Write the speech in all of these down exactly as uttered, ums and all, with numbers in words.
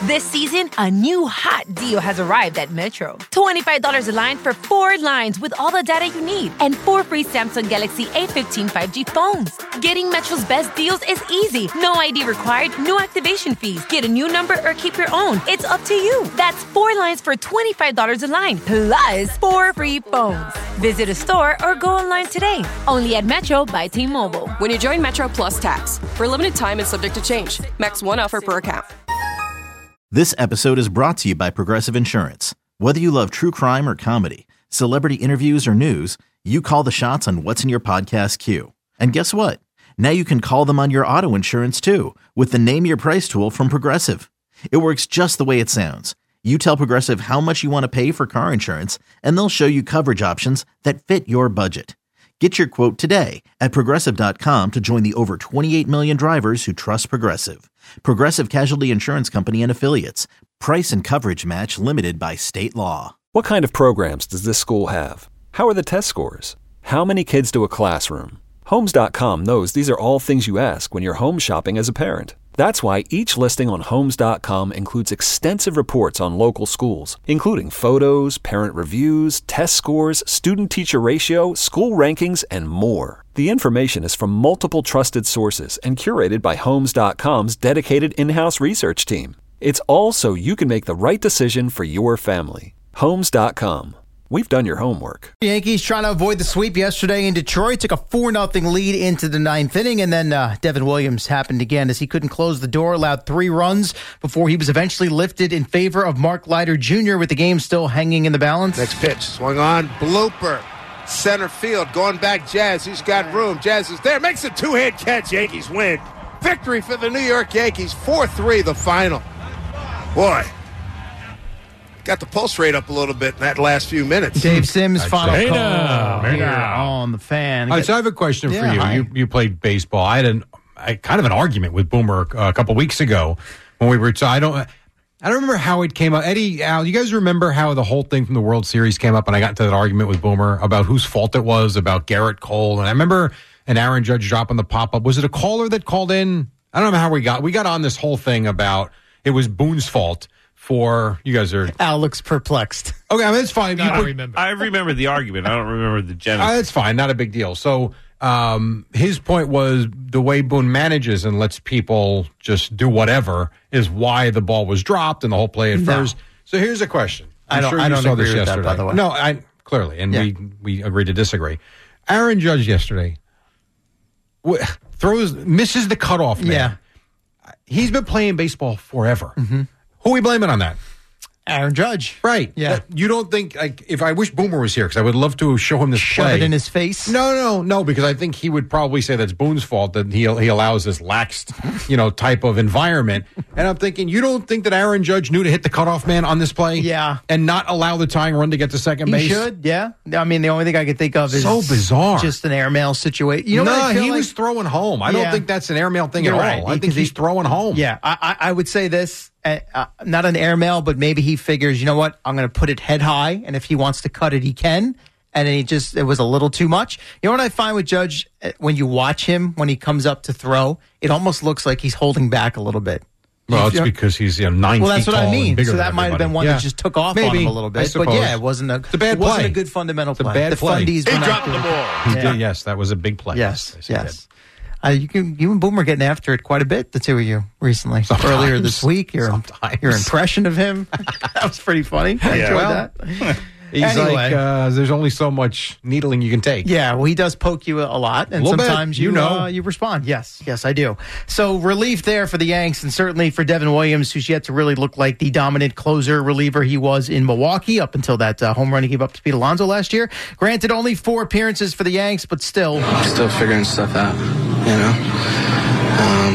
This season, a new hot deal has arrived at Metro. twenty-five dollars a line for four lines with all the data you need and four free Samsung Galaxy A fifteen five G phones. Getting Metro's best deals is easy. No I D required, no activation fees. Get a new number or keep your own. It's up to you. That's four lines for twenty-five dollars a line, plus four free phones. Visit a store or go online today. Only at Metro by T-Mobile. When you join Metro Plus Tax. For a limited time and subject to change. Max one offer per account. This episode is brought to you by Progressive Insurance. Whether you love true crime or comedy, celebrity interviews or news, you call the shots on what's in your podcast queue. And guess what? Now you can call them on your auto insurance too with the Name Your Price tool from Progressive. It works just the way it sounds. You tell Progressive how much you want to pay for car insurance, and they'll show you coverage options that fit your budget. Get your quote today at Progressive dot com to join the over twenty-eight million drivers who trust Progressive. Progressive Casualty Insurance Company and Affiliates. Price and coverage match limited by state law. What kind of programs does this school have? How are the test scores? How many kids do a classroom? Homes dot com knows these are all things you ask when you're home shopping as a parent. That's why each listing on Homes dot com includes extensive reports on local schools, including photos, parent reviews, test scores, student-teacher ratio, school rankings, and more. The information is from multiple trusted sources and curated by Homes dot com's dedicated in-house research team. It's all so you can make the right decision for your family. Homes dot com. We've done your homework. Yankees trying to avoid the sweep yesterday in Detroit. Took a four nothing lead into the ninth inning, and then uh, Devin Williams happened again as he couldn't close the door, allowed three runs before he was eventually lifted in favor of Mark Leiter Junior with the game still hanging in the balance. Next pitch, swung on, blooper, center field, going back Jazz. He's got room. Jazz is there, makes a two-hand catch. Yankees win. Victory for the New York Yankees, four three the final. Boy. Got the pulse rate up a little bit in that last few minutes. Dave Sims, final hey call now, hey yeah, now. on the fan. All right, so I have a question Yeah, for you. hi. You you played baseball. I had an, I, kind of an argument with Boomer uh, a couple weeks ago when we were. So I don't. I don't remember how it came up. Eddie, Al, you guys remember how the whole thing from the World Series came up, and I got into that argument with Boomer about whose fault it was, about Garrett Cole, and I remember an Aaron Judge dropping the pop up. Was it a caller that called in? I don't know how we got. We got on this whole thing about it was Boone's fault. For you guys are Al looks perplexed. Okay, I mean, it's fine. No, You I put- remember. I remember the argument. I don't remember the Uh, genesis. that's fine. Not a big deal. So um, his point was the way Boone manages and lets people just do whatever is why the ball was dropped and the whole play at No. first. So here's a question. I'm I don't- sure I you don't saw agree this with that, yesterday. by the way. No, I clearly, and Yeah. we we agreed to disagree. Aaron Judge yesterday w- throws misses the cutoff man. Yeah. He's been playing baseball forever. Mm-hmm. Who are we blaming on that? Aaron Judge. Right. Yeah. Uh, you don't think, like, if I wish Boomer was here, because I would love to show him this Shove play. it in his face. No, no, no, because I think he would probably say that's Boone's fault that he he allows this laxed, you know, type of environment. And I'm thinking, you don't think that Aaron Judge knew to hit the cutoff man on this play? Yeah. And not allow the tying run to get to second He base? should, yeah. I mean, the only thing I could think of is So bizarre. just an airmail situation. You know no, what I feel he like? was throwing home. I don't Yeah. think that's an airmail thing You're at right, all. I think because he's he- throwing home. Yeah, I, I I would say this, uh, uh, not an airmail, but maybe he figures, you know what, I'm going to put it head high, and if he wants to cut it, he can. And then he just, it was a little too much. You know what I find with Judge, uh, when you watch him, when he comes up to throw, it almost looks like he's holding back a little bit. Well, it's You know- because he's you know, nine Well, feet that's what tall I and mean. bigger So than that might have been everybody. one Yeah. that just took off on Maybe, him a little I bit. But suppose. yeah, it wasn't a, It's a bad it wasn't play. a good fundamental It's a play. bad the play. fundies He went dropped after the it. ball. He Yeah. did, yes, that was a big play. Yes, he yes. Uh, you can, you and Boomer getting after it quite a bit, the two of you, recently. Sometimes. Earlier this week, your, Sometimes. your impression of him. That was pretty funny. I Yeah. enjoyed Well, that. He's Anyway. like, uh, there's only so much needling you can take. Yeah, well, he does poke you a lot, and A little bit. sometimes you You know. uh, you respond. Yes, yes, I do. So relief there for the Yanks, and certainly for Devin Williams, who's yet to really look like the dominant closer reliever he was in Milwaukee up until that uh, home run he gave up to Pete Alonso last year. Granted, only four appearances for the Yanks, but still. Still figuring stuff out, you know. Um,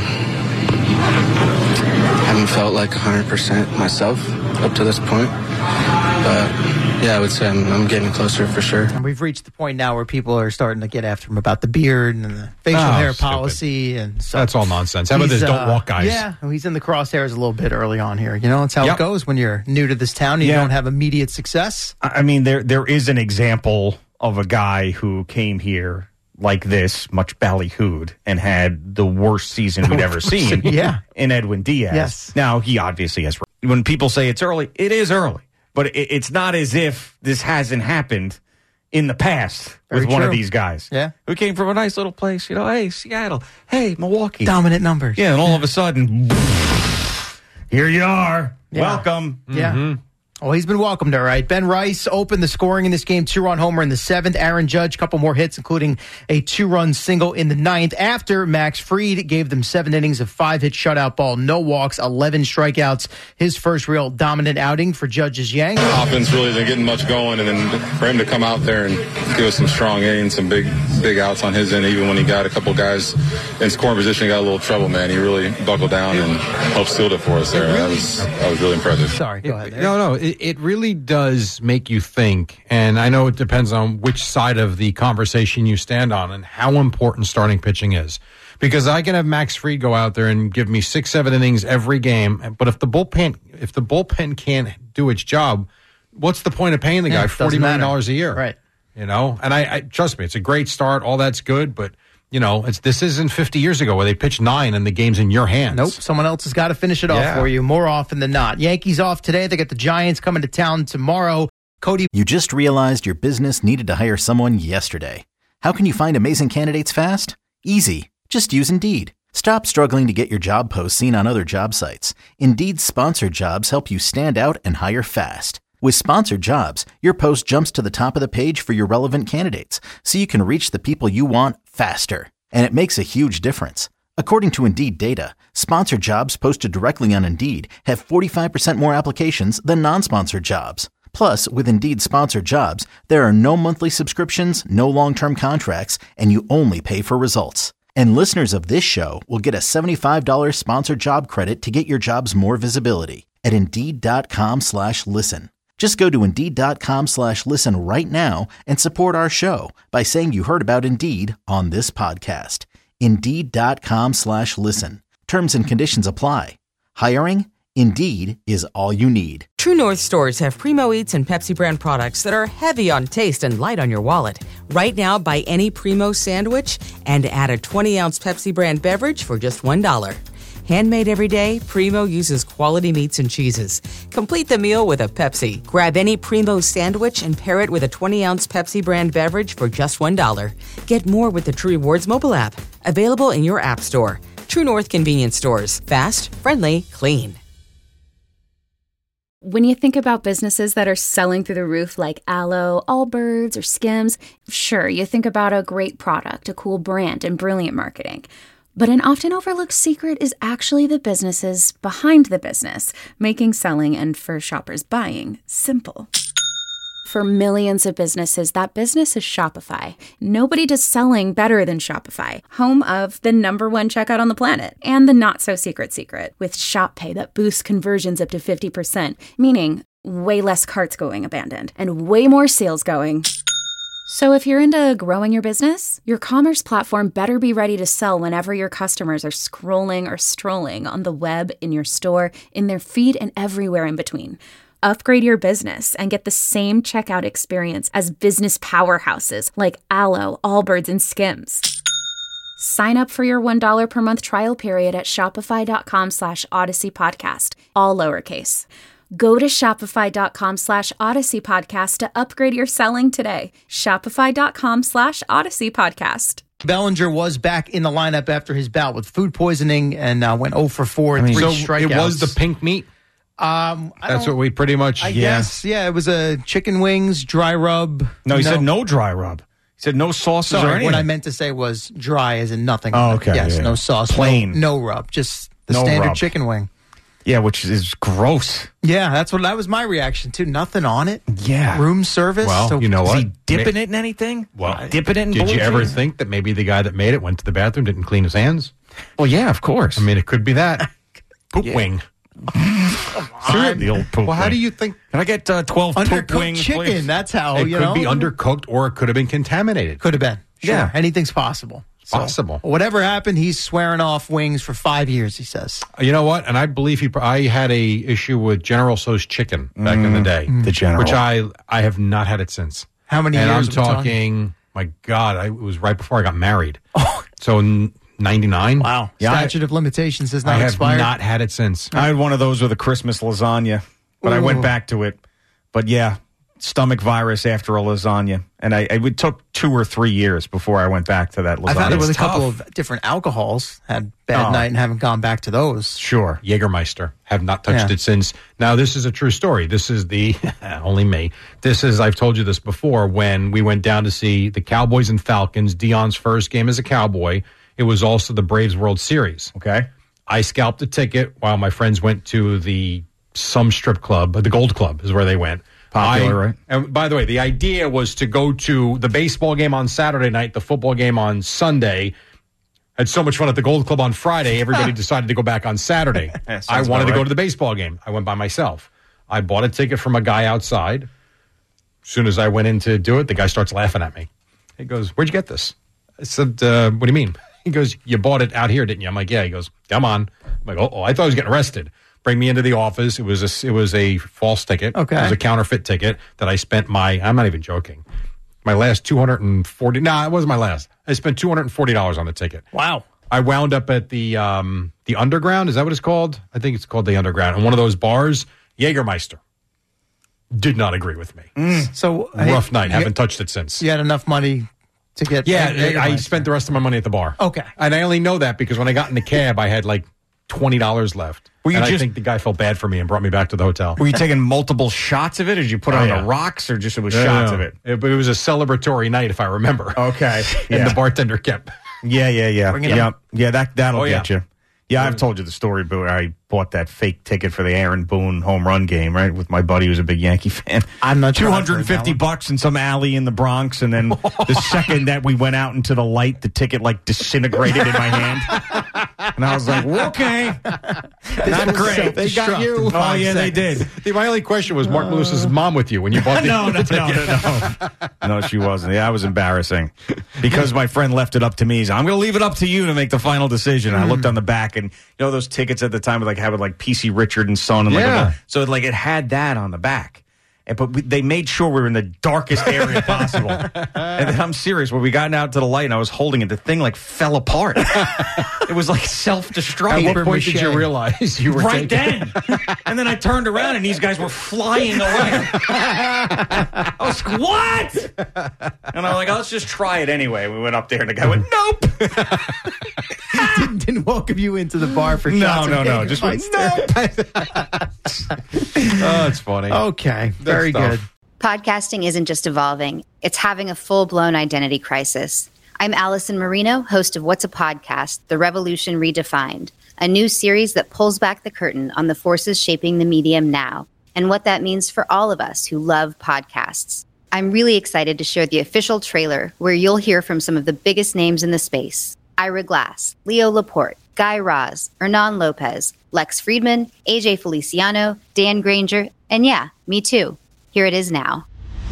haven't felt like one hundred percent myself up to this point, but yeah, I would say I'm, I'm getting closer for sure. And we've reached the point now where people are starting to get after him about the beard and the facial Oh, hair stupid. policy, and so That's all nonsense. How about he's, this? Don't uh, walk, guys. Yeah, well, he's in the crosshairs a little bit early on here. You know, that's how Yep. it goes when you're new to this town and you Yeah. don't have immediate success. I mean, there there is an example of a guy who came here like this, much ballyhooed, and had the worst season we'd ever seen. Yeah. In Edwin Diaz. Yes. Now he obviously has when people say it's early, it is early. But it, it's not as if this hasn't happened in the past Very with one true. of these guys. Yeah. Who came from a nice little place, you know, hey, Seattle, hey, Milwaukee. Dominant numbers. Yeah, and all of a sudden, here you are. Yeah. Welcome. Yeah. Mm-hmm. Well, he's been welcomed, all right. Ben Rice opened the scoring in this game, two-run homer in the seventh. Aaron Judge, a couple more hits, including a two-run single in the ninth. After Max Fried gave them seven innings of five-hit shutout ball, no walks, eleven strikeouts. His first real dominant outing for Judge's Yanks. Offense really isn't getting much going, and then for him to come out there and give us some strong innings, some big, big outs on his end, even when he got a couple guys in scoring position, he got a little trouble, man. He really buckled down and helped seal it for us there. That was, that was really impressive. Sorry, go ahead. There. No, no, it, it really does make you think, and I know it depends on which side of the conversation you stand on and how important starting pitching is. Because I can have Max Fried go out there and give me six, seven innings every game, but if the bullpen, if the bullpen can't do its job, what's the point of paying the guy Yeah, forty million dollars a year? Right. You know, and I, I trust me, it's a great start. All that's good, but you know, it's this isn't fifty years ago where they pitched nine and the game's in your hands. Nope, someone else has got to finish it off Yeah. for you more often than not. Yankees off today. They got the Giants coming to town tomorrow. Cody. You just realized your business needed to hire someone yesterday. How can you find amazing candidates fast? Easy. Just use Indeed. Stop struggling to get your job posts seen on other job sites. Indeed's sponsored jobs help you stand out and hire fast. With sponsored jobs, your post jumps to the top of the page for your relevant candidates, so you can reach the people you want faster. And it makes a huge difference. According to Indeed data, sponsored jobs posted directly on Indeed have forty-five percent more applications than non-sponsored jobs. Plus, with Indeed sponsored jobs, there are no monthly subscriptions, no long-term contracts, and you only pay for results. And listeners of this show will get a seventy-five dollars sponsored job credit to get your jobs more visibility at Indeed.com slash listen. Just go to Indeed.com slash listen right now and support our show by saying you heard about Indeed on this podcast. Indeed.com slash listen. Terms and conditions apply. Hiring? Indeed is all you need. True North stores have Primo Eats and Pepsi brand products that are heavy on taste and light on your wallet. Right now, buy any Primo sandwich and add a twenty-ounce Pepsi brand beverage for just one dollar. Handmade every day, Primo uses quality meats and cheeses. Complete the meal with a Pepsi. Grab any Primo sandwich and pair it with a twenty-ounce Pepsi brand beverage for just one dollar. Get more with the True Rewards mobile app. Available in your app store. True North convenience stores. Fast, friendly, clean. When you think about businesses that are selling through the roof like Aloe, Allbirds, or Skims, sure, you think about a great product, a cool brand, and brilliant marketing. But an often overlooked secret is actually the businesses behind the business, making selling and for shoppers buying simple. For millions of businesses, that business is Shopify. Nobody does selling better than Shopify, home of the number one checkout on the planet and the not-so-secret secret with Shop Pay that boosts conversions up to fifty percent, meaning way less carts going abandoned and way more sales going. So if you're into growing your business, your commerce platform better be ready to sell whenever your customers are scrolling or strolling on the web, in your store, in their feed, and everywhere in between. Upgrade your business and get the same checkout experience as business powerhouses like Aloe, Allbirds, and Skims. Sign up for your one dollar per month trial period at shopify.com slash Odyssey Podcast, all lowercase. Go to shopify.com slash Odyssey Podcast to upgrade your selling today. Shopify.com slash Odyssey Podcast. Bellinger was back in the lineup after his bout with food poisoning and uh, went oh for four and I mean, three so strikeouts. it was the pink meat? Um, I That's don't- what we pretty much, I yeah. guess, yeah, it was a chicken wings, dry rub. No, he said no dry rub. He said no sauces or Sorry, anything. what I meant to say was dry as in nothing. Oh, okay, Yes, yeah. no sauce. Plain. No, no rub. Just the No standard rub. chicken wing. Yeah, which is gross. Yeah, that's what that was my reaction too. Nothing on it. Yeah. Room service. Well, So- you know Is what? he dipping Ma- it in anything? Well, dipping it in Did blue you ever cheese? think that maybe the guy that made it went to the bathroom, didn't clean his hands? Well, yeah, of course. I mean, it could be that. Poop Yeah. wing. The old poop Well, how wing. do you think? Can I get uh, twelve poop Undercooked wings, chicken. please? That's how, It you could know. be undercooked or it could have been contaminated. Could have been. Sure. Yeah. Anything's possible. So, Possible. Whatever happened, he's swearing off wings for five years, he says. You know what? And I believe he. I had a issue with General Tso's chicken back in the day, The General. which I I have not had it since. How many and years I'm are we talking? talking. My God, I, it was right before I got married. Oh. So n- ninety-nine. Wow. Yeah, I- Statute of limitations has not I have expired. not had it since. I had one of those with a Christmas lasagna, but I went Ooh. back to it. But yeah, stomach virus after a lasagna. And I, it took two or three years before I went back to that lasagna. I've had it with a It's couple tough. of different alcohols, had bad Oh. night and haven't gone back to those. Sure. Jägermeister. Have not touched Yeah. it since. Now, this is a true story. This is the, only me. This is, I've told you this before, when we went down to see the Cowboys and Falcons, Dion's first game as a Cowboy. It was also the Braves World Series. Okay. I scalped a ticket while my friends went to the some strip club, the Gold Club is where they went. Popular, I- right? And by the way, the idea was to go to the baseball game on Saturday night, the football game on Sunday. Had so much fun at the Gold Club on Friday, everybody decided to go back on Saturday. Yeah, sounds I wanted about to go right. to the baseball game. I went by myself. I bought a ticket from a guy outside. As soon as I went in to do it, the guy starts laughing at me. He goes, "Where'd you get this?" I said, uh, "What do you mean?" He goes, "You bought it out here, didn't you?" I'm like, "Yeah." He goes, "Come on." I'm like, "Oh, I thought I was getting arrested." Bring me into the office. It was a, it was a false ticket. Okay. It was a counterfeit ticket that I spent my, I'm not even joking, my last two hundred forty, no, nah, it wasn't my last. I spent two hundred forty dollars on the ticket. Wow. I wound up at the um, the Underground. Is that what it's called? I think it's called the Underground. And one of those bars, Jägermeister, did not agree with me. So Rough hey, night. you- Haven't touched it since. You had enough money to get. Yeah, Jägermeister. I spent the rest of my money at the bar. Okay. And I only know that because when I got in the cab, I had like twenty dollars left. Were you and I just- think the guy felt bad for me and brought me back to the hotel. Were you taking multiple shots of it? Or did you put it Oh, on yeah. the rocks or just it was No, shots no. of it? it? But it was a celebratory night, if I remember. Okay. And Yeah. the bartender kept. Yeah, yeah, yeah. Bring it yeah, up. yeah, that, that'll Oh, yeah. get you. Yeah, I've told you the story, but I bought that fake ticket for the Aaron Boone home run game, right, with my buddy who's a big Yankee fan. I'm not sure two I've hundred heard that fifty one. bucks in some alley in the Bronx, and then the second that we went out into the light, the ticket like disintegrated in my hand, and I was like, well, "Okay, not great." They got you. Oh yeah, they did. The, my only question was Mark Lewis's mom with you when you bought the, no, no, the no, ticket. no, no, no. She wasn't. Yeah, I was embarrassing because my friend left it up to me. He's, I'm going to leave it up to you to make the final decision. I looked on the back, and you know those tickets at the time would like have it like P C Richard and Son, and like Yeah. a- so like it had that on the back. And, but we, they made sure we were in the darkest area possible. And then I'm serious. When we got out to the light and I was holding it, the thing like fell apart. It was like self-destruct. At what point did you realize you were Right taking- then. And then I turned around and these guys were flying away. I was like, what? And I'm like, oh, let's just try it anyway. We went up there and the guy went, nope. didn't, didn't welcome you into the bar for No, shots. no, of no. Just went, Jägermeister. Oh, it's funny. Okay, very stuff. good. Podcasting isn't just evolving, it's having a full-blown identity crisis. I'm Allison Marino, host of What's a Podcast? The Revolution Redefined, a new series that pulls back the curtain on the forces shaping the medium now and what that means for all of us who love podcasts. I'm really excited to share the official trailer where you'll hear from some of the biggest names in the space. Ira Glass, Leo Laporte, Guy Raz, Hernan Lopez, Lex Friedman, A J Feliciano, Dan Granger, and yeah, me too. Here it is now.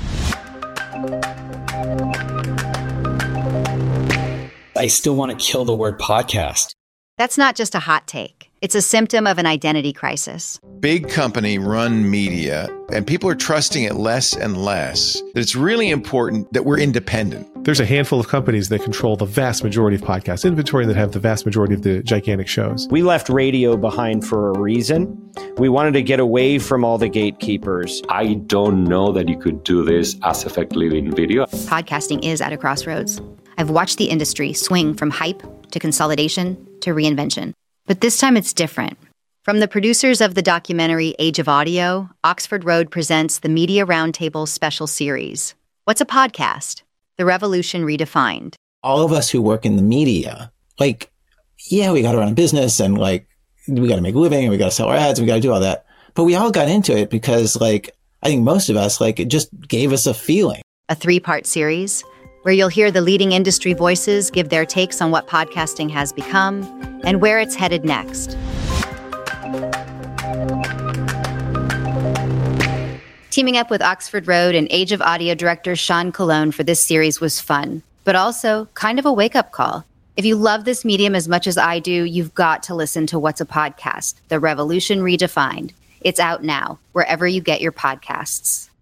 I still want to kill the word podcast. That's not just a hot take. It's a symptom of an identity crisis. Big company run media, and people are trusting it less and less. That it's really important that we're independent. There's a handful of companies that control the vast majority of podcast inventory and that have the vast majority of the gigantic shows. We left radio behind for a reason. We wanted to get away from all the gatekeepers. I don't know that you could do this as effectively in video. Podcasting is at a crossroads. I've watched the industry swing from hype to consolidation to reinvention. But this time it's different. From the producers of the documentary Age of Audio, Oxford Road presents the Media Roundtable special series. What's a podcast? The Revolution Redefined. All of us who work in the media, like, yeah, we got to run a business and like, we got to make a living and we got to sell our ads and we got to do all that. But we all got into it because like, I think most of us, like, it just gave us a feeling. A three-part series where you'll hear the leading industry voices give their takes on what podcasting has become and where it's headed next. Teaming up with Oxford Road and Age of Audio director Sean Colon for this series was fun, but also kind of a wake-up call. If you love this medium as much as I do, you've got to listen to What's a Podcast? The Revolution Redefined. It's out now, wherever you get your podcasts.